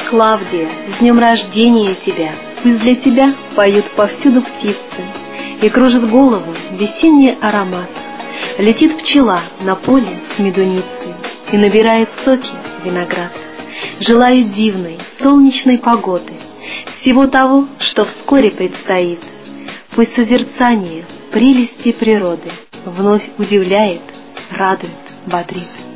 Клавдия, с днем рождения тебя! Пусть для тебя поют повсюду птицы, и кружит голову весенний аромат. Летит пчела на поле с медуницей и набирает соки виноград. Желаю дивной, солнечной погоды, всего того, что вскоре предстоит. Пусть созерцание прелести природы вновь удивляет, радует, бодрит.